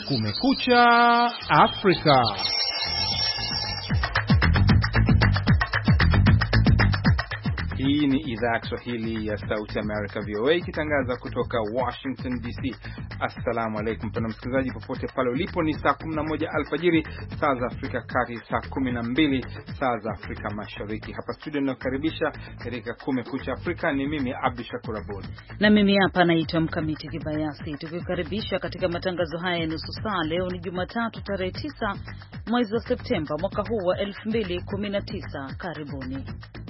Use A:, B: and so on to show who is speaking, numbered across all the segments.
A: Kumekucha Afrika.
B: Hii ni idhaa ya Kiswahili ya Sauti America VOA ikitangaza kutoka Washington DC. Assalamu alaykum mpendwa msikilizaji popote pale ulipo, ni saa 11 alfajiri saa za Afrika Kati, saa 12 saa za Afrika Mashariki. Hapa studio ninakaribisha katika Kumekucha Afrika ni mimi Abdi Shakur Abud.
C: Na mimi hapa naitwa Mkamiti Kibayasi. Tukikaribisha katika matangazo haya ya nusu saa. Leo ni Jumatatu tarehe 9 mwezi wa Septemba mwaka huu wa 2019. Karibuni.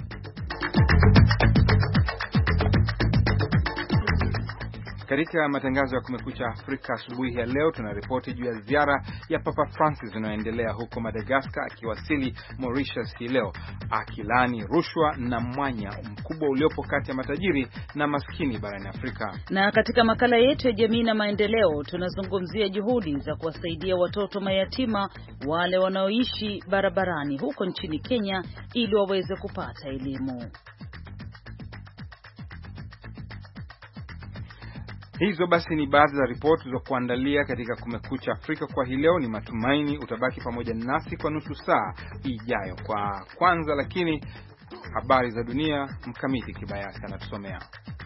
B: Katika matangazo ya Kumekucha Afrika asubuhi ya leo tunaripoti juu ya ziara ya Papa Francis inayoendelea huko Madagascar, akiwasili Mauritius hii leo, akilani rushwa na mwanya mkubwa uliopo kati ya matajiri na maskini barani Afrika.
C: Na katika makala yetu ya jamii na maendeleo tunazungumzia juhudi za kuwasaidia watoto mayatima wale wanaoishi barabarani huko nchini Kenya ili waweze kupata elimu.
B: Hizo basi ni baadhi za ripoti za kuandalia katika Kumekucha Afrika kwa hii leo. Ni matumaini utabaki pamoja nasi kwa nusu saa ijayo. Kwa kwanza lakini habari za dunia, Mkamiti Kibayasi anatusomea.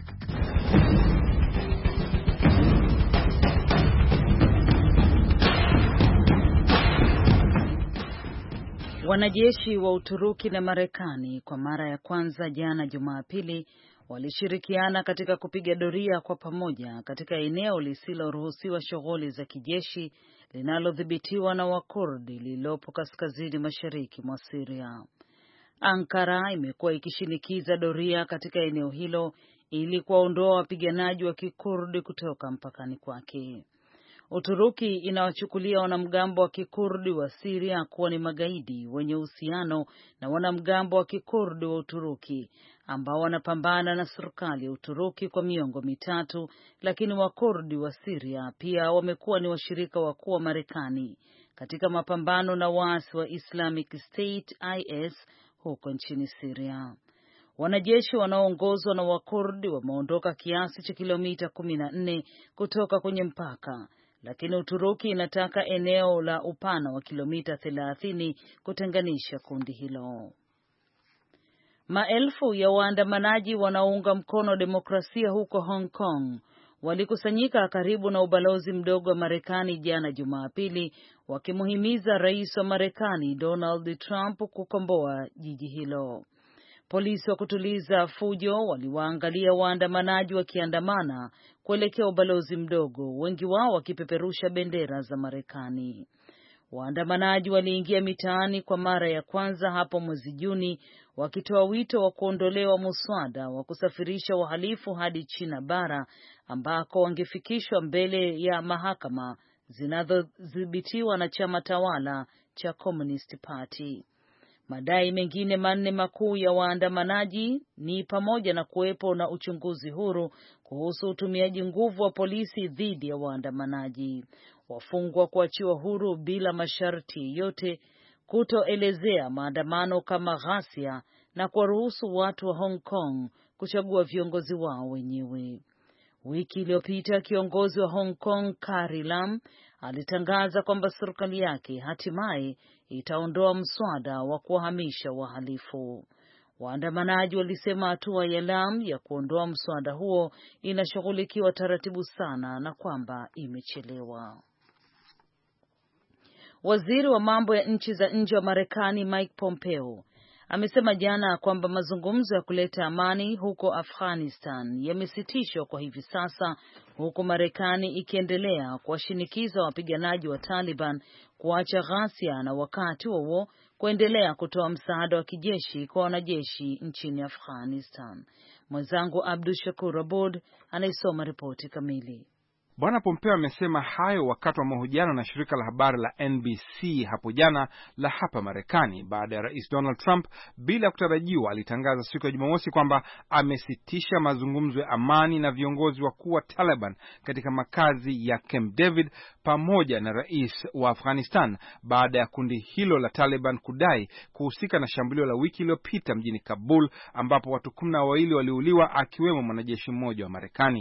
C: Wanajeshi wa Uturuki na Marekani kwa mara ya kwanza jana Jumapili walishirikiana katika kupiga doria kwa pamoja katika eneo lisiloruhusiwa shughuli za kijeshi linalodhibitiwa na Wakurdi lililopo kaskazini mashariki mwa Syria. Ankara imekuwa ikishinikiza doria katika eneo hilo ili kuwaondoa wapiganaji wa Kikurdi kutoka mpakani kwake. Uturuki inawachukulia wanamgambo wa Kikurdi wa Syria kuwa ni magaidi wenye uhusiano na wanamgambo wa Kikurdi wa Uturuki ambao wanapambana na serikali ya Uturuki kwa miongo mitatu, lakini Wakurdi wa Syria pia wamekuwa ni washirika wakuu wa Marekani katika mapambano na waasi wa Islamic State IS huko nchini Syria. Wanajeshi wanaoongozwa na Wakurdi wameondoka kiasi cha kilomita 14 kutoka kwenye mpaka, lakini Uturuki inataka eneo la upana wa kilomita 30 kutenganisha kundi hilo. Maelfu ya waandamanaji wanaounga mkono demokrasia huko Hong Kong walikusanyika karibu na ubalozi mdogo wa Marekani jana Jumapili, wakimuhimiza rais wa Marekani Donald Trump kukomboa jiji hilo. Polisi wa kutuliza fujo waliwaangalia waandamanaji wakiandamana kuelekea ubalozi mdogo, wengi wao wakipeperusha bendera za Marekani. Waandamanaji waliingia mitaani kwa mara ya kwanza hapo mwezi Juni, wakitoa wito wa kuondolewa muswada wa kusafirisha wahalifu hadi China bara ambako wangefikishwa mbele ya mahakama zinazodhibitiwa na chama tawala cha Communist Party. Madai mengine manne makuu ya waandamanaji ni pamoja na kuwepo na uchunguzi huru kuhusu utumiaji nguvu wa polisi dhidi ya waandamanaji, wafungwa kuachiwa huru bila masharti yote, kutoelezea maandamano kama ghasia na kuwaruhusu watu wa Hong Kong kuchagua viongozi wao wenyewe. Wiki iliyopita kiongozi wa Hong Kong Carrie Lam alitangaza kwamba serikali yake hatimaye itaondoa mswada wa kuwahamisha wahalifu. Waandamanaji walisema hatua ya Lam ya kuondoa mswada huo inashughulikiwa taratibu sana na kwamba imechelewa. Waziri wa mambo ya nchi za nje wa Marekani Mike Pompeo amesema jana kwamba mazungumzo ya kuleta amani huko Afghanistan yamesitishwa kwa hivi sasa, huku Marekani ikiendelea kuwashinikiza wapiganaji wa Taliban kuacha ghasia na wakati huo kuendelea kutoa msaada wa kijeshi kwa wanajeshi nchini Afghanistan. Mwenzangu Abdul Shakur Abud anaisoma ripoti kamili.
B: Bwana Pompeo amesema hayo wakati wa mahojiano na shirika la habari la NBC hapo jana la hapa Marekani, baada ya Rais Donald Trump bila kutarajiwa alitangaza siku ya Jumamosi kwamba amesitisha mazungumzo ya amani na viongozi wakuu wa Taliban katika makazi ya Camp David pamoja na rais wa Afghanistan, baada ya kundi hilo la Taliban kudai kuhusika na shambulio la wiki iliyopita mjini Kabul ambapo watu 12 waliuliwa akiwemo mwanajeshi mmoja wa Marekani.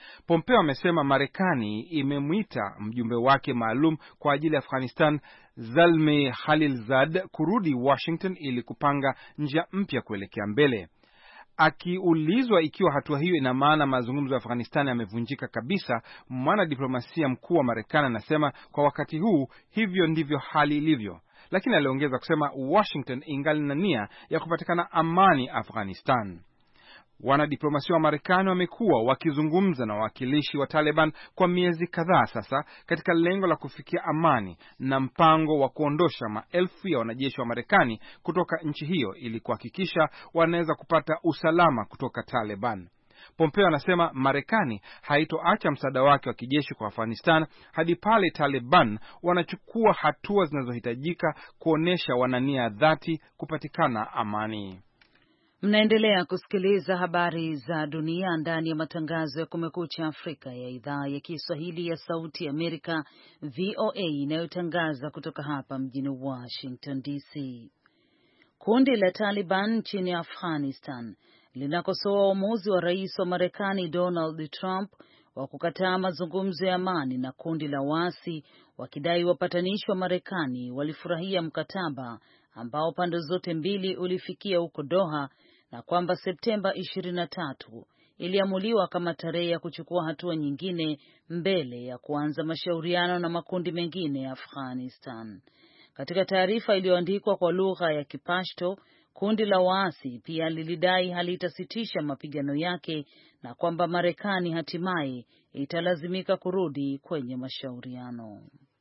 B: Pompeo amesema Marekani imemwita mjumbe wake maalum kwa ajili ya Afghanistan, Zalmay Khalilzad, kurudi Washington ili kupanga njia mpya kuelekea mbele. Akiulizwa ikiwa hatua hiyo ina maana mazungumzo ya Afghanistan yamevunjika kabisa, mwanadiplomasia mkuu wa Marekani anasema kwa wakati huu hivyo ndivyo hali ilivyo, lakini aliongeza kusema Washington ingali na nia ya kupatikana amani Afghanistan. Wanadiplomasia wa Marekani wamekuwa wakizungumza na wawakilishi wa Taliban kwa miezi kadhaa sasa katika lengo la kufikia amani na mpango wa kuondosha maelfu ya wanajeshi wa Marekani kutoka nchi hiyo ili kuhakikisha wanaweza kupata usalama kutoka Taliban. Pompeo anasema Marekani haitoacha msaada wake wa kijeshi kwa Afghanistan hadi pale Taliban wanachukua hatua zinazohitajika kuonesha wanania dhati kupatikana amani.
C: Mnaendelea kusikiliza habari za dunia ndani ya matangazo ya Kumekucha Afrika ya idhaa ya Kiswahili ya Sauti ya Amerika, VOA, inayotangaza kutoka hapa mjini Washington DC. Kundi la Taliban nchini Afghanistan linakosoa uamuzi wa rais wa Marekani Donald Trump wa kukataa mazungumzo ya amani na kundi la waasi, wakidai wapatanishi wa Marekani walifurahia mkataba ambao pande zote mbili ulifikia huko Doha, na kwamba Septemba 23 iliamuliwa kama tarehe ya kuchukua hatua nyingine mbele ya kuanza mashauriano na makundi mengine ya Afghanistan. Katika taarifa iliyoandikwa kwa lugha ya Kipashto, kundi la waasi pia lilidai halitasitisha mapigano yake na kwamba Marekani hatimaye italazimika kurudi kwenye mashauriano.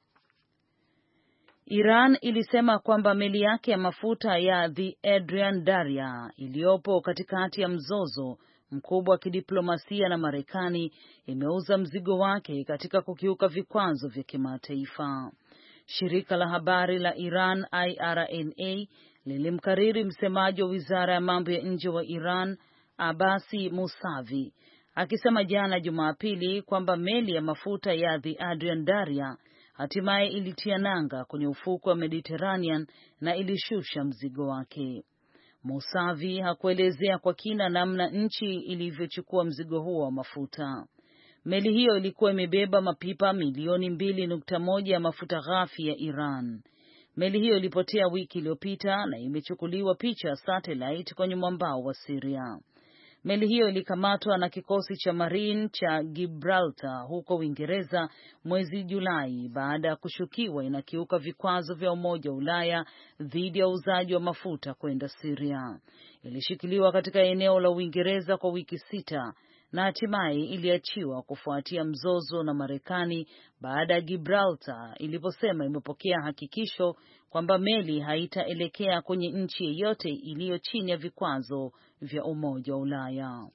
C: Iran ilisema kwamba meli yake ya mafuta ya The Adrian Darya iliyopo katikati ya mzozo mkubwa wa kidiplomasia na Marekani imeuza mzigo wake katika kukiuka vikwazo vya kimataifa. Shirika la habari la Iran IRNA lilimkariri msemaji wa Wizara ya Mambo ya Nje wa Iran Abasi Musavi akisema jana Jumapili kwamba meli ya mafuta ya The Adrian Darya hatimaye ilitia nanga kwenye ufukwe wa Mediterranean na ilishusha mzigo wake. Musavi hakuelezea kwa kina namna nchi ilivyochukua mzigo huo wa mafuta. Meli hiyo ilikuwa imebeba mapipa milioni 2.1 ya mafuta ghafi ya Iran. Meli hiyo ilipotea wiki iliyopita na imechukuliwa picha ya satellite kwenye mwambao wa Syria. Meli hiyo ilikamatwa na kikosi cha Marine cha Gibraltar huko Uingereza mwezi Julai baada ya kushukiwa inakiuka vikwazo vya Umoja wa Ulaya dhidi ya uuzaji wa mafuta kwenda Syria. Ilishikiliwa katika eneo la Uingereza kwa wiki 6 na hatimaye iliachiwa kufuatia mzozo na Marekani baada ya Gibraltar iliposema imepokea hakikisho kwamba meli haitaelekea kwenye nchi yeyote iliyo chini ya vikwazo vya Umoja wa Ulaya.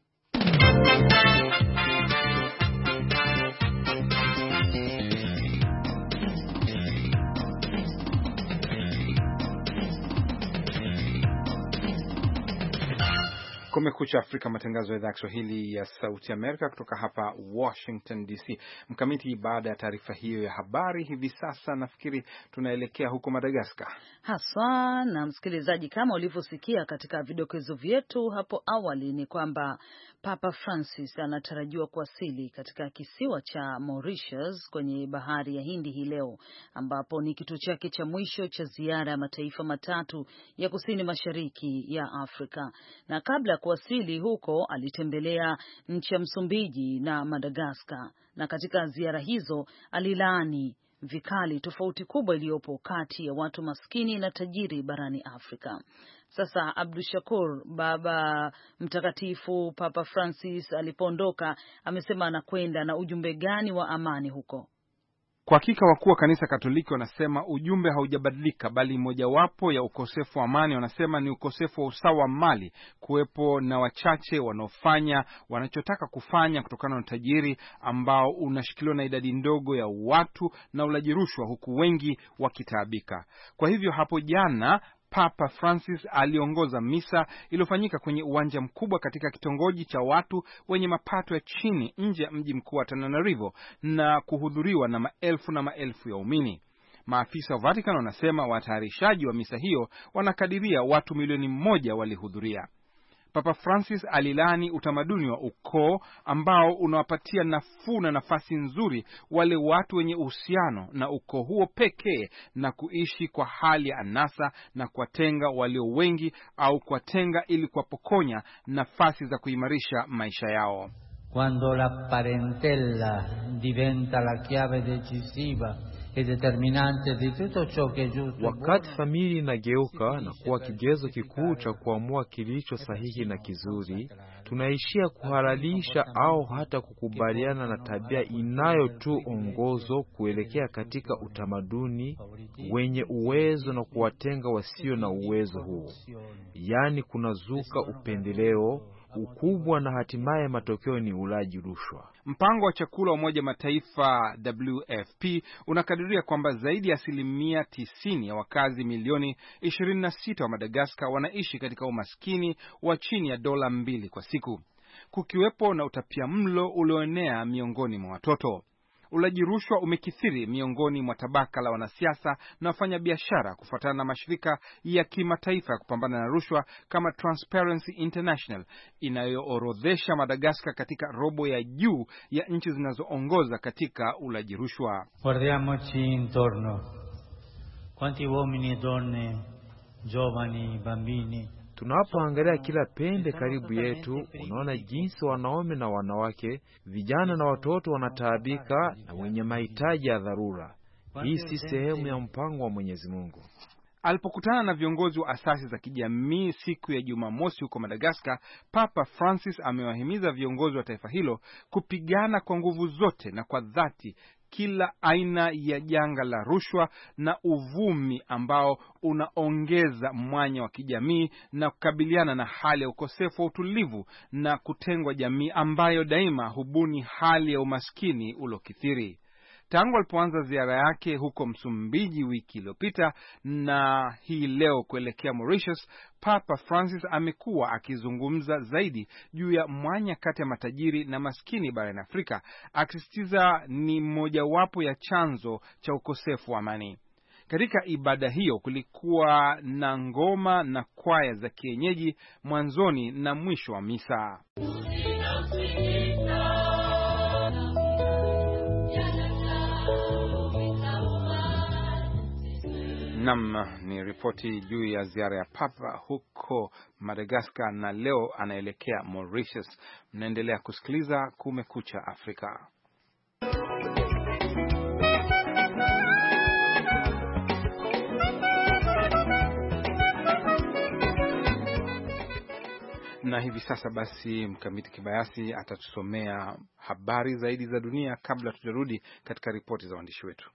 B: Kumekucha Afrika, matangazo ya idhaa ya Kiswahili ya Sauti Amerika kutoka hapa Washington DC. Mkamiti, baada ya taarifa hiyo ya habari, hivi sasa nafikiri tunaelekea huko Madagascar.
C: Haswa na msikilizaji, kama ulivyosikia katika vidokezo vyetu hapo awali, ni kwamba Papa Francis anatarajiwa kuwasili katika kisiwa cha Mauritius kwenye bahari ya Hindi hii leo, ambapo ni kituo chake cha mwisho cha ziara ya mataifa matatu ya kusini mashariki ya Afrika. Na kabla kuwasili huko alitembelea nchi ya Msumbiji na Madagascar, na katika ziara hizo alilaani vikali tofauti kubwa iliyopo kati ya watu maskini na tajiri barani Afrika. Sasa Abdul Shakur, Baba Mtakatifu Papa Francis alipoondoka amesema anakwenda na ujumbe gani wa amani huko?
B: Kwa hakika wakuu wa kanisa Katoliki wanasema ujumbe haujabadilika, bali mojawapo ya ukosefu wa amani wanasema ni ukosefu wa usawa wa mali, kuwepo na wachache wanaofanya wanachotaka kufanya kutokana na utajiri ambao unashikiliwa na idadi ndogo ya watu na ulaji rushwa, huku wengi wakitaabika. Kwa hivyo hapo jana Papa Francis aliongoza misa iliyofanyika kwenye uwanja mkubwa katika kitongoji cha watu wenye mapato ya chini nje ya mji mkuu wa Tananarivo na kuhudhuriwa na maelfu ya waumini. Maafisa wa Vatican wanasema watayarishaji wa misa hiyo wanakadiria watu milioni 1 walihudhuria. Papa Francis alilani utamaduni wa ukoo ambao unawapatia nafuu na nafasi nzuri wale watu wenye uhusiano na ukoo huo pekee na kuishi kwa hali ya anasa na kuwatenga walio wengi au kuwatenga ili kuwapokonya nafasi za kuimarisha maisha yao.
D: Quando la parentela diventa la chiave decisiva e determinante di tutto ciò che è giusto.
E: Wakati familia inageuka na kuwa kigezo kikuu cha kuamua kilicho sahihi na kizuri, tunaishia kuhalalisha au hata kukubaliana na tabia inayotuongoza kuelekea katika utamaduni wenye uwezo na kuwatenga wasio na uwezo huo. Yaani kunazuka upendeleo, ukubwa na hatimaye matokeo ni ulaji rushwa.
B: Mpango wa chakula wa Umoja Mataifa WFP unakadiria kwamba zaidi ya 90% ya wakazi milioni 26 wa Madagascar wanaishi katika umaskini wa chini ya $2 kwa siku, kukiwepo na utapiamlo ulioenea miongoni mwa watoto. Ulaji rushwa umekithiri miongoni mwa tabaka la wanasiasa na wafanyabiashara, kufuatana na mashirika ya kimataifa ya kupambana na rushwa kama Transparency International inayoorodhesha Madagascar katika robo ya juu ya nchi zinazoongoza katika ulaji rushwa.
D: Guardiamoci intorno. Quanti uomini e donne, giovani, bambini.
E: Tunapoangalia kila pembe karibu yetu, unaona jinsi wanaume na wanawake, vijana na watoto wanataabika na wenye mahitaji ya dharura. Hii si sehemu ya mpango wa Mwenyezi Mungu.
B: Alipokutana na viongozi wa asasi za kijamii siku ya Jumamosi huko Madagascar, Papa Francis amewahimiza viongozi wa taifa hilo kupigana kwa nguvu zote na kwa dhati kila aina ya janga la rushwa na uvumi ambao unaongeza mwanya wa kijamii na kukabiliana na hali ya ukosefu wa utulivu na kutengwa jamii ambayo daima hubuni hali ya umaskini uliokithiri. Tangu alipoanza ziara yake huko Msumbiji wiki iliyopita na hii leo kuelekea Mauritius, Papa Francis amekuwa akizungumza zaidi juu ya mwanya kati ya matajiri na maskini barani Afrika, akisisitiza ni mojawapo ya chanzo cha ukosefu wa amani. Katika ibada hiyo kulikuwa na ngoma na kwaya za kienyeji mwanzoni na mwisho wa misa. Nam ni ripoti juu ya ziara ya Papa huko Madagascar, na leo anaelekea Mauritius. Mnaendelea kusikiliza Kumekucha Afrika. Na hivi sasa basi Mkamiti Kibayasi atatusomea habari zaidi za dunia kabla tujarudi katika ripoti za waandishi wetu.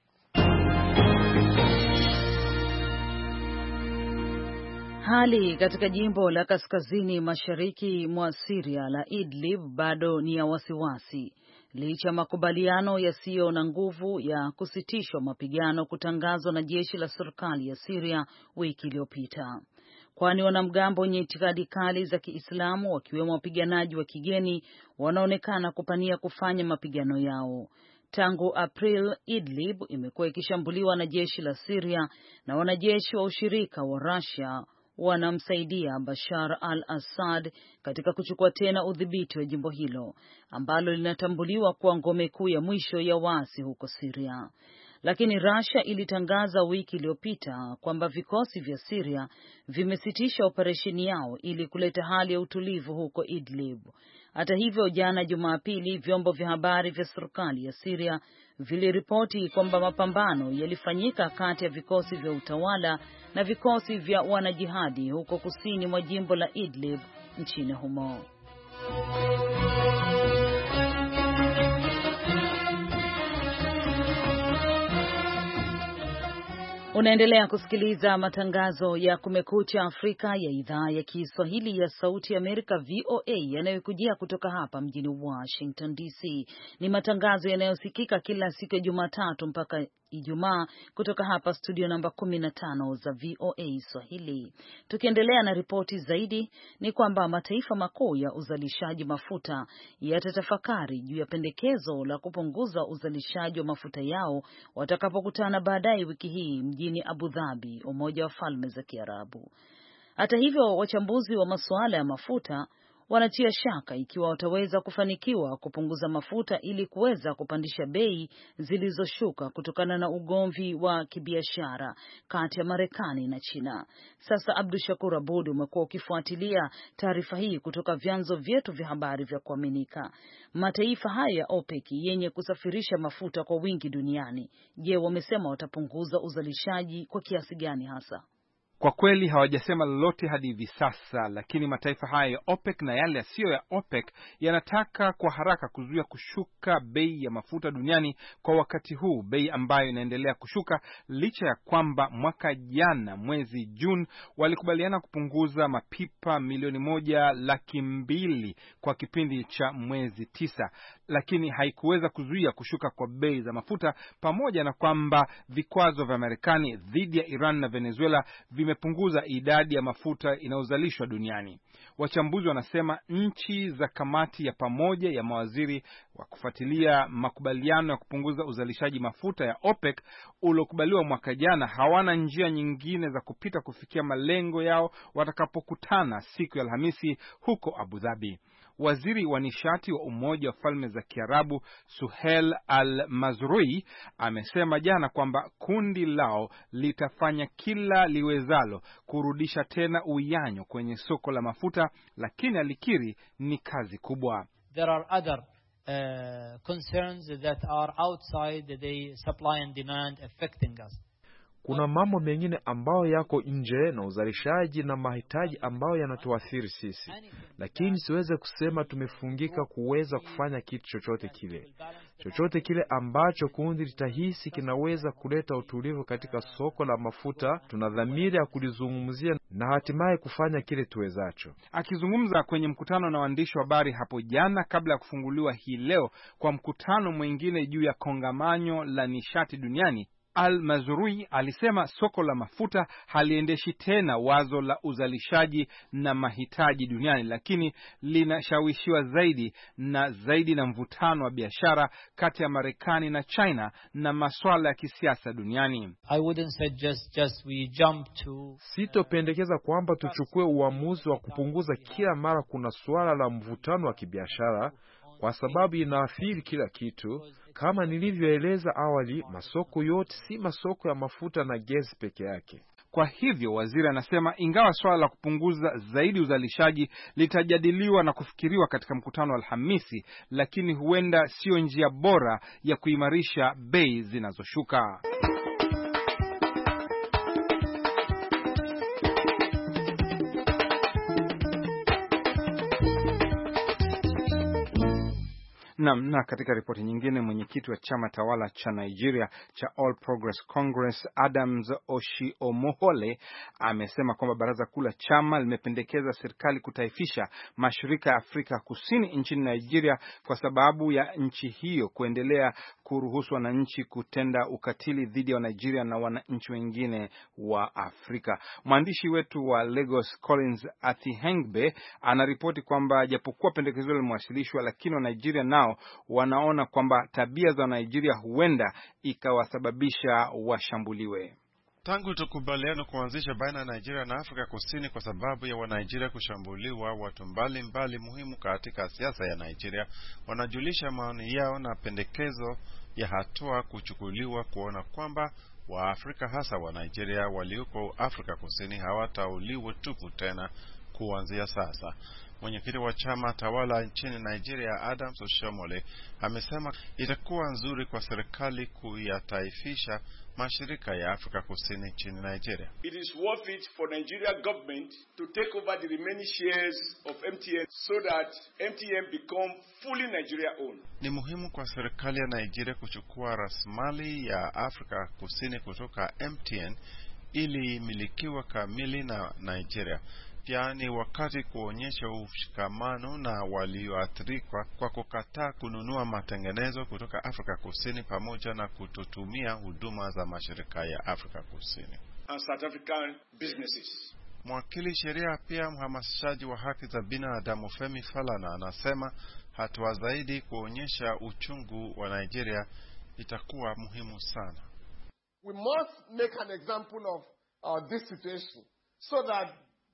C: Hali katika jimbo la kaskazini mashariki mwa Syria la Idlib bado ni ya wasiwasi licha makubaliano yasiyo na nguvu ya kusitishwa mapigano kutangazwa na jeshi la serikali ya Syria wiki iliyopita, kwani wanamgambo wenye itikadi kali za Kiislamu wakiwemo wapiganaji wa kigeni wanaonekana kupania kufanya mapigano yao. Tangu April, Idlib imekuwa ikishambuliwa na jeshi la Syria na wanajeshi wa ushirika wa Russia wanamsaidia Bashar al-Assad katika kuchukua tena udhibiti wa jimbo hilo ambalo linatambuliwa kuwa ngome kuu ya mwisho ya waasi huko Syria. Lakini Russia ilitangaza wiki iliyopita kwamba vikosi vya Syria vimesitisha operesheni yao ili kuleta hali ya utulivu huko Idlib. Hata hivyo, jana Jumapili, vyombo vya habari vya serikali ya Syria viliripoti kwamba mapambano yalifanyika kati ya vikosi vya utawala na vikosi vya wanajihadi huko kusini mwa jimbo la Idlib nchini humo. Unaendelea kusikiliza matangazo ya Kumekucha Afrika ya idhaa ya Kiswahili ya Sauti ya Amerika VOA yanayokujia kutoka hapa mjini Washington DC. Ni matangazo yanayosikika kila siku ya Jumatatu mpaka Ijumaa kutoka hapa studio namba 15 za VOA Swahili. Tukiendelea na ripoti zaidi, ni kwamba mataifa makuu ya uzalishaji mafuta yatatafakari juu ya pendekezo la kupunguza uzalishaji wa mafuta yao watakapokutana baadaye wiki hii mjini Abu Dhabi, Umoja wa Falme za Kiarabu. Hata hivyo, wachambuzi wa masuala ya mafuta wanatia shaka ikiwa wataweza kufanikiwa kupunguza mafuta ili kuweza kupandisha bei zilizoshuka kutokana na ugomvi wa kibiashara kati ya Marekani na China. Sasa Abdu Shakur Abud, umekuwa ukifuatilia taarifa hii kutoka vyanzo vyetu vya habari vya kuaminika. Mataifa haya ya OPEC yenye kusafirisha mafuta kwa wingi duniani, je, wamesema watapunguza uzalishaji kwa kiasi gani hasa?
B: Kwa kweli hawajasema lolote hadi hivi sasa, lakini mataifa haya ya OPEC na yale yasiyo ya OPEC yanataka kwa haraka kuzuia kushuka bei ya mafuta duniani kwa wakati huu, bei ambayo inaendelea kushuka licha ya kwamba mwaka jana mwezi Juni walikubaliana kupunguza mapipa 1.2 kwa kipindi cha mwezi 9, lakini haikuweza kuzuia kushuka kwa bei za mafuta, pamoja na kwamba vikwazo vya Marekani dhidi ya Iran na Venezuela vimepunguza idadi ya mafuta inayozalishwa duniani. Wachambuzi wanasema nchi za kamati ya pamoja ya mawaziri wa kufuatilia makubaliano ya kupunguza uzalishaji mafuta ya OPEC uliokubaliwa mwaka jana hawana njia nyingine za kupita kufikia malengo yao watakapokutana siku ya Alhamisi huko Abu Dhabi. Waziri wa nishati wa Umoja wa Falme za Kiarabu Suhail Al-Mazrui amesema jana kwamba kundi lao litafanya kila liwezalo kurudisha tena uwiano kwenye soko la mafuta, lakini alikiri ni kazi kubwa.
F: There are other concerns that are outside the supply and demand affecting us.
E: Kuna mambo mengine ambayo yako nje na uzalishaji na mahitaji ambayo yanatuathiri sisi, lakini siweze kusema tumefungika kuweza kufanya kitu chochote kile ambacho kundi litahisi kinaweza kuleta utulivu katika soko la mafuta. Tuna dhamira ya kulizungumzia na hatimaye kufanya kile tuwezacho.
B: Akizungumza kwenye mkutano na waandishi wa habari hapo jana kabla ya kufunguliwa hii leo kwa mkutano mwingine juu ya kongamano la nishati duniani, Al-Mazrui alisema soko la mafuta haliendeshi tena wazo la uzalishaji na mahitaji duniani, lakini linashawishiwa zaidi na mvutano wa biashara kati ya Marekani na China na masuala ya kisiasa duniani.
F: I wouldn't suggest we jump to...
E: Sitopendekeza kwamba tuchukue uamuzi wa kupunguza kila mara kuna suala la mvutano wa kibiashara, kwa sababu inaathiri kila kitu. Kama nilivyoeleza awali, masoko yote si masoko ya mafuta na gesi peke yake.
B: Kwa hivyo waziri anasema ingawa swala la kupunguza zaidi uzalishaji litajadiliwa na kufikiriwa katika mkutano wa Alhamisi, lakini huenda sio njia bora ya kuimarisha bei zinazoshuka. Na katika ripoti nyingine, mwenyekiti wa chama tawala cha Nigeria cha All Progress Congress Adams Oshiomhole amesema kwamba baraza kuu la chama limependekeza serikali kutaifisha mashirika ya Afrika Kusini nchini Nigeria kwa sababu ya nchi hiyo kuendelea kuruhusu wananchi kutenda ukatili dhidi ya Nigeria na wananchi wengine wa Afrika. Mwandishi wetu wa Lagos Collins Athihengbe anaripoti kwamba japokuwa pendekezo limewasilishwa, lakini wa Nigeria nao wanaona kwamba tabia za Nigeria huenda ikawasababisha washambuliwe.
G: Tangu tukubaliano kuanzisha baina ya Nigeria na Afrika Kusini kwa sababu ya Wanigeria kushambuliwa, watu mbalimbali muhimu katika siasa ya Nigeria wanajulisha maoni yao na pendekezo ya hatua kuchukuliwa kuona kwamba Waafrika hasa wa Nigeria walioko Afrika Kusini hawatauliwa tupu tena kuanzia sasa. Mwenyekiti wa chama tawala nchini Nigeria Adams Oshiomhole amesema itakuwa nzuri kwa serikali kuyataifisha mashirika ya Afrika Kusini nchini Nigeria.
H: It is worth it for Nigeria government to take over the remaining shares of MTN so that MTN become fully Nigeria owned.
G: Ni muhimu kwa serikali ya Nigeria kuchukua rasilimali ya Afrika Kusini kutoka MTN ili milikiwa kamili na Nigeria. Pia ni wakati kuonyesha ushikamano na walioathirika kwa kukataa kununua matengenezo kutoka Afrika Kusini pamoja na kutotumia huduma za mashirika ya Afrika Kusini
H: and South African businesses.
G: Mwakili sheria pia mhamasishaji wa haki za binadamu Femi Falana anasema hatua zaidi kuonyesha uchungu wa Nigeria itakuwa muhimu sana.
I: We must make an example of this situation so that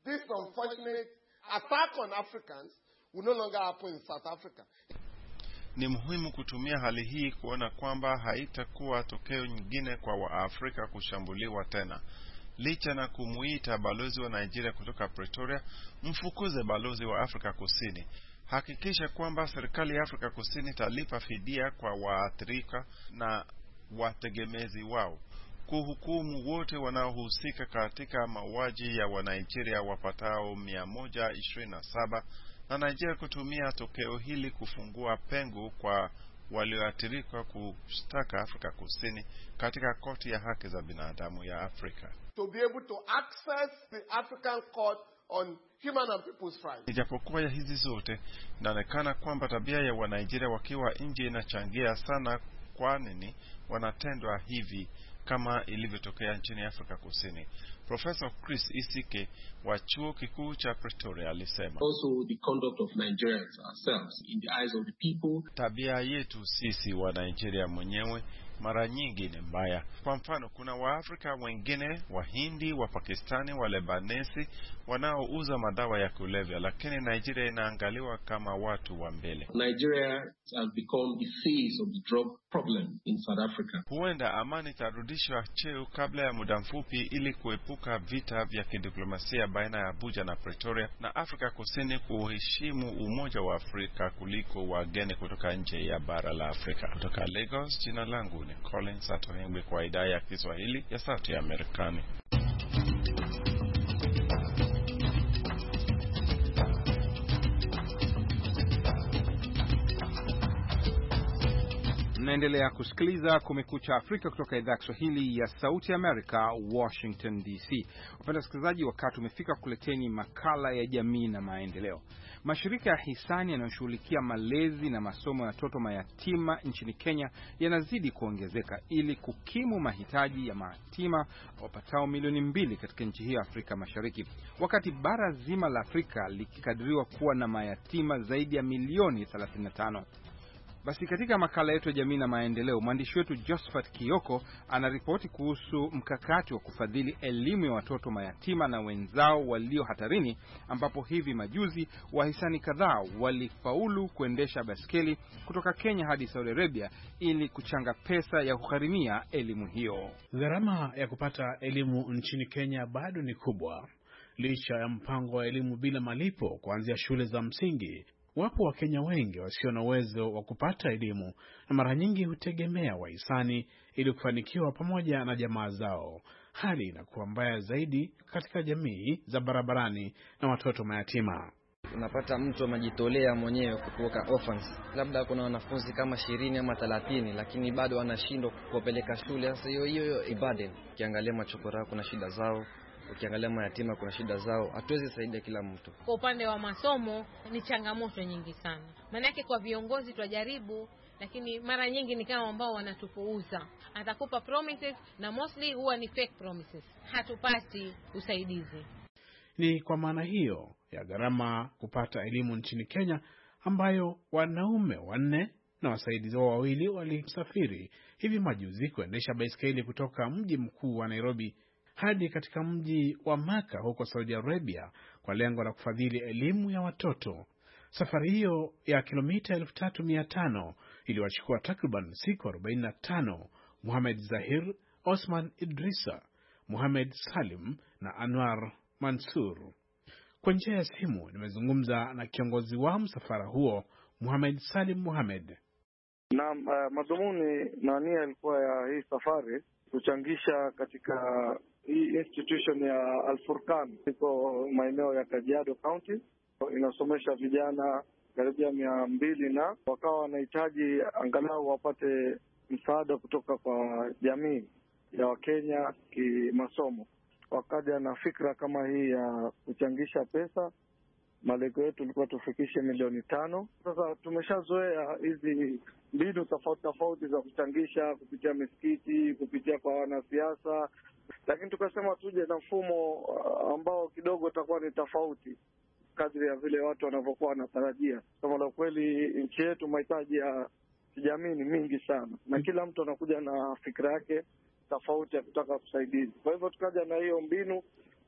I: this unfortunate attack on Africans will no longer happen in South Africa.
G: Ni muhimu kutumia hali hii kuona kwamba haitakuwa tokeo nyingine kwa Waafrika kushambuliwa tena. Licha na kumuita balozi wa Nigeria kutoka Pretoria, mfukuze balozi wa Afrika Kusini. Hakikisha kwamba serikali ya Afrika Kusini talipa fidia kwa waathirika na wategemezi wao. Kuhukumu wote wanaohusika katika mauaji ya Wanigeria wapatao 127 na Nigeria kutumia tokeo hili kufungua pengo kwa walioathirika kushtaka Afrika Kusini katika koti ya haki za binadamu ya Afrika.
I: To be able to access the African Court on Human and People's Rights.
G: Ijapokuwa ya hizi zote, inaonekana kwamba tabia ya Wanigeria wakiwa nje inachangia sana kwa nini wanatendwa hivi kama ilivyotokea nchini Afrika Kusini. Professor Chris Isike wa chuo kikuu cha Pretoria alisema,
J: also the conduct of Nigerians ourselves in the eyes of the people.
G: Tabia yetu sisi wa Nigeria mwenyewe mara nyingi ni mbaya. Kwa mfano, kuna Waafrika wengine, Wahindi, wa Pakistani, wa Lebanesi wanaouza madawa ya kulevya, lakini Nigeria inaangaliwa kama watu wa mbele.
J: Nigeria has become the face of the drug problem in South Africa.
G: Huenda amani tarudishwa cheo kabla ya muda mfupi ili kuepuka vita vya kidiplomasia baina ya Abuja na Pretoria, na Afrika Kusini kuheshimu umoja wa Afrika kuliko wageni kutoka nje ya bara la Afrika. Kutoka Lagos, jina langu ni Collins Atohengwe kwa idhaa ya Kiswahili ya Sauti ya Amerikani.
B: Mnaendelea kusikiliza Kumekucha Afrika kutoka idhaa ya Kiswahili ya Sauti ya Amerika, Washington DC. Wapenda wasikilizaji, wakati umefika kuleteni makala ya jamii na maendeleo. Mashirika ya hisani yanayoshughulikia malezi na masomo ya watoto mayatima nchini Kenya yanazidi kuongezeka ili kukimu mahitaji ya mayatima wapatao milioni 2 katika nchi hiyo ya Afrika Mashariki, wakati bara zima la Afrika likikadiriwa kuwa na mayatima zaidi ya milioni 35. Basi katika makala yetu ya jamii na maendeleo, mwandishi wetu Josephat Kioko anaripoti kuhusu mkakati wa kufadhili elimu ya watoto mayatima na wenzao walio hatarini, ambapo hivi majuzi wahisani kadhaa walifaulu kuendesha baskeli kutoka Kenya hadi Saudi Arabia ili kuchanga pesa ya kugharimia elimu hiyo.
A: Gharama ya kupata elimu nchini Kenya bado ni kubwa. Licha ya mpango wa elimu bila malipo kuanzia shule za msingi, wapo Wakenya wengi wasio na uwezo wa kupata elimu na mara nyingi hutegemea wahisani ili kufanikiwa pamoja na jamaa zao. Hali inakuwa mbaya zaidi katika jamii za barabarani na watoto mayatima.
K: Unapata mtu amejitolea mwenyewe kutoka orphans. Labda kuna wanafunzi kama 20 ama 30, lakini bado wanashindwa kuwapeleka shule. Sasa hiyo ibaden. Ukiangalia machokora kuna shida zao, ukiangalia mayatima kuna shida zao. Hatuwezi saidia kila mtu.
L: Kwa upande wa masomo ni changamoto nyingi sana. Maana yake kwa viongozi twajaribu, lakini mara nyingi ni kama ambao wanatupuuza. Atakupa promises na mostly huwa ni fake promises. Hatupati usaidizi.
A: Ni kwa maana hiyo ya gharama kupata elimu nchini Kenya, ambayo wanaume 4 na wasaidizi wao 2 walisafiri hivi majuzi kuendesha baiskeli kutoka mji mkuu wa Nairobi hadi katika mji wa Maka huko Saudi Arabia kwa lengo la kufadhili elimu ya watoto. Safari hiyo ya kilomita 3500 iliwachukua takriban siku 45 Mohamed Zahir, Osman Idrisa, Mohamed Salim na Anwar Mansur. Kwa njia ya simu nimezungumza na kiongozi wa msafara huo, Mohamed Salim Mohamed.
M: Na madhumuni na nia ilikuwa ya hii safari kuchangisha katika hii institution ya Al-Furqan, iko maeneo ya Kajiado County. Inasomesha vijana karibia 200 na wakawa wanahitaji angalau wapate msaada kutoka kwa jamii ya Wakenya kimasomo. Wakaja na fikra kama hii ya kuchangisha pesa. Malengo yetu ilikuwa tufikishe milioni 5. Sasa tumeshazoea hizi mbinu tofauti za kuchangisha kupitia misikiti, kupitia kwa wanasiasa, lakini tukasema tuje na mfumo ambao kidogo utakuwa ni tofauti kadri ya vile watu wanavyokuwa wanatarajia. Kama la kweli nchi yetu mahitaji ya kijamii ni mingi sana, na kila mtu anakuja na fikra yake tofauti ya kutaka kusaidia. Kwa hivyo tukaja na hiyo mbinu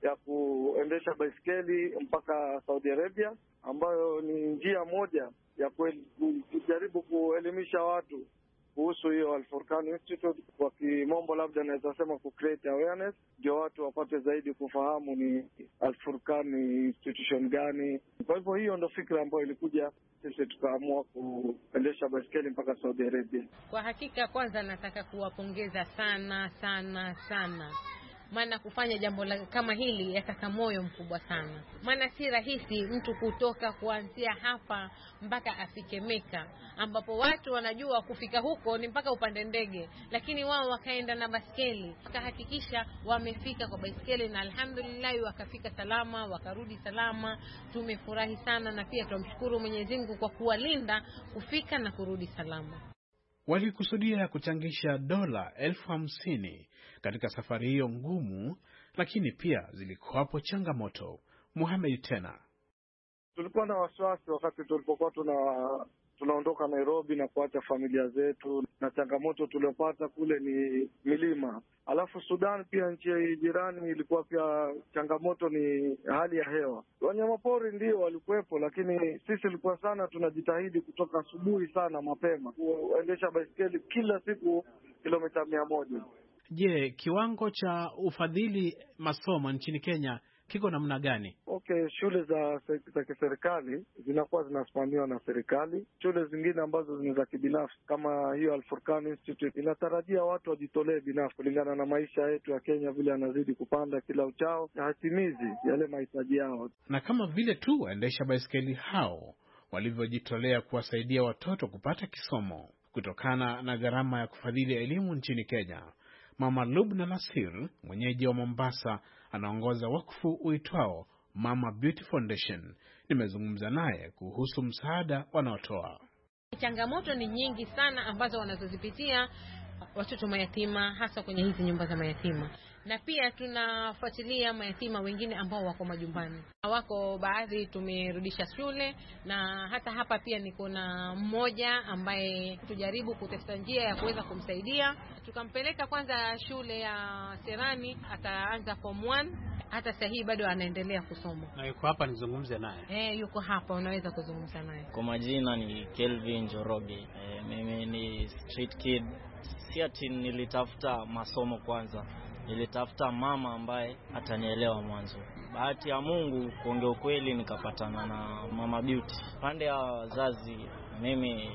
M: ya kuendesha baiskeli mpaka Saudi Arabia, ambayo ni njia moja ya kujaribu kuelimisha watu kuhusu hiyo Al-Furqan Institute. Kwa kimombo labda naweza sema ku create awareness, ndio watu wapate zaidi kufahamu ni Al-Furqan institution gani. Kwa hivyo hiyo ndio fikra ambayo ilikuja, sisi tukaamua kuendesha baiskeli mpaka Saudi Arabia.
L: Kwa hakika kwanza nataka kuwapongeza sana sana sana, maana kufanya jambo kama hili yataka moyo mkubwa sana, maana si rahisi mtu kutoka kuanzia hapa mpaka afike Meka, ambapo watu wanajua kufika huko ni mpaka upande ndege, lakini wao wakaenda na baskeli, wakahakikisha wamefika kwa baiskeli, na alhamdulillah wakafika salama, wakarudi salama. Tumefurahi sana, na pia tumshukuru Mwenyezi Mungu kwa kuwalinda kufika na kurudi salama.
A: Walikusudia kuchangisha dola 50,000 katika safari hiyo ngumu, lakini pia zilikuwapo changamoto. Mohamed tena:
M: tulikuwa na wasiwasi wakati tulipokuwa tunaondoka Nairobi na kuacha familia zetu, na changamoto tuliopata kule ni milima. Alafu Sudan pia, nchi jirani, ilikuwa pia changamoto ni hali ya hewa. Wanyamapori ndio walikuwepo, lakini sisi tulikuwa sana tunajitahidi kutoka asubuhi sana mapema kuendesha baiskeli kila siku kilomita 100.
A: Je, kiwango cha ufadhili masomo nchini Kenya kiko namna gani?
M: Okay, shule za kiserikali zinakuwa zinasimamiwa na serikali. Shule zingine ambazo ni za kibinafsi kama hiyo Al-Furqan Institute inatarajia watu wajitolee binafsi, kulingana na maisha yetu ya Kenya vile yanazidi kupanda kila uchao, na hatimizi yale mahitaji yao.
A: Na kama vile tu waendesha baiskeli hao walivyojitolea kuwasaidia watoto kupata kisomo kutokana na gharama ya kufadhili elimu nchini Kenya, Mama Lubna Nasir, mwenyeji wa Mombasa, anaongoza wakfu uitwao Mama Beauty Foundation. Nimezungumza naye kuhusu msaada wanaotoa.
L: Changamoto ni nyingi sana ambazo wanazozipitia watoto mayatima, hasa kwenye hizi nyumba za mayatima, na pia tunafuatilia mayatima wengine ambao wako majumbani. Wako baadhi tumerudisha shule, na hata hapa pia niko na mmoja ambaye tujaribu kutafuta njia ya kuweza kumsaidia. Tukampeleka kwanza shule ya Serani, ataanza form 1, hata sasa hivi bado anaendelea kusoma.
A: Na yuko hapa nizungumze naye.
L: Yuko hapa, unaweza kuzungumza naye.
N: Kwa majina ni Kelvin Njoroge. Mimi ni street kid. Si ati nilitafuta masomo kwanza, nilitafuta mama ambaye atanielewa mwanzo. Bahati ya Mungu, kuongea ukweli, nikapatana na Mama Beauty. Pande ya wazazi, mimi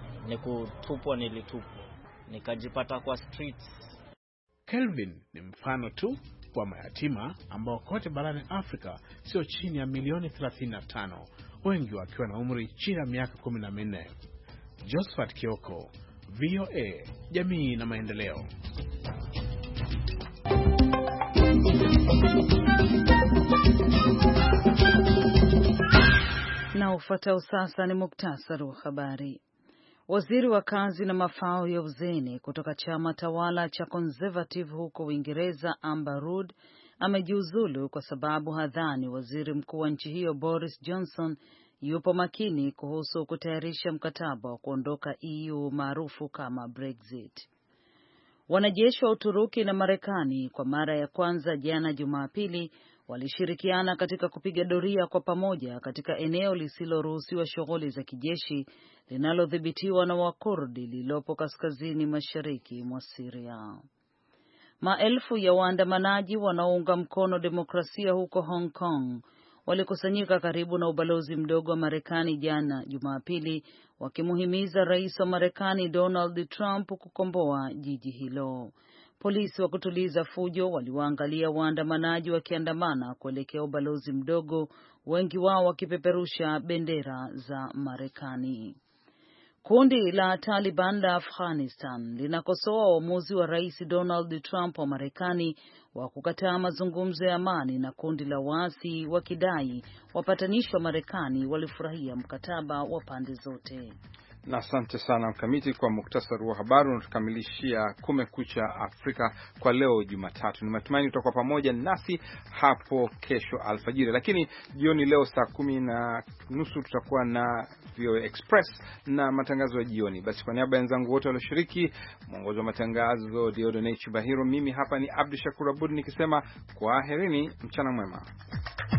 N: nilitupwa, nikajipata kwa streets.
A: Kelvin ni mfano tu wa mayatima ambao kote barani Afrika sio chini ya milioni 35, wengi wakiwa na umri chini ya miaka 14. Josephat Kioko, VOA, Jamii na Maendeleo.
C: Na ufuatao sasa ni muktasari wa habari. Waziri wa kazi na mafao ya uzeni kutoka chama tawala cha Conservative huko Uingereza, Amber Rudd, amejiuzulu kwa sababu hadhani waziri mkuu wa nchi hiyo Boris Johnson yupo makini kuhusu kutayarisha mkataba wa kuondoka EU maarufu kama Brexit. Wanajeshi wa Uturuki na Marekani kwa mara ya kwanza jana Jumapili walishirikiana katika kupiga doria kwa pamoja katika eneo lisiloruhusiwa shughuli za kijeshi linalodhibitiwa na Wakurdi lililopo kaskazini mashariki mwa Syria. Maelfu ya waandamanaji wanaounga mkono demokrasia huko Hong Kong walikusanyika karibu na ubalozi mdogo wa Marekani jana Jumapili, wakimuhimiza rais wa Marekani Donald Trump kukomboa jiji hilo. Polisi wa kutuliza fujo waliwaangalia waandamanaji wakiandamana kuelekea ubalozi mdogo, wengi wao wakipeperusha bendera za Marekani. Kundi la Taliban la Afghanistan linakosoa uamuzi wa Rais Donald Trump wa Marekani wa kukataa mazungumzo ya amani na kundi la waasi, wakidai wapatanishi wa Marekani walifurahia mkataba wa pande zote.
B: Na asante sana Mkamiti kwa muktasari wa habari. Unatukamilishia Kumekucha Afrika kwa leo Jumatatu. Ni matumaini tutakuwa pamoja nasi hapo kesho alfajiri, lakini jioni leo saa 10:30 tutakuwa na VOA Express na matangazo ya jioni. Basi kwa niaba ya wenzangu wote walioshiriki, mwongozi wa matangazo Diodone Chibahiro, mimi hapa ni Abdul Shakur Abud nikisema kwaherini, mchana mwema.